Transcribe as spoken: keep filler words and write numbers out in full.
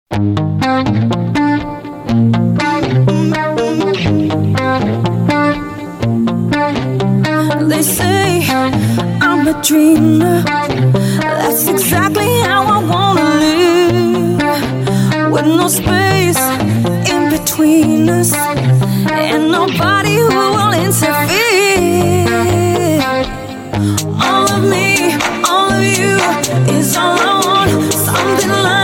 They say I'm a dreamer. That's exactly how I wanna live, with no space in between us and nobody who will interfere. All of me, all of you is all I want. Something like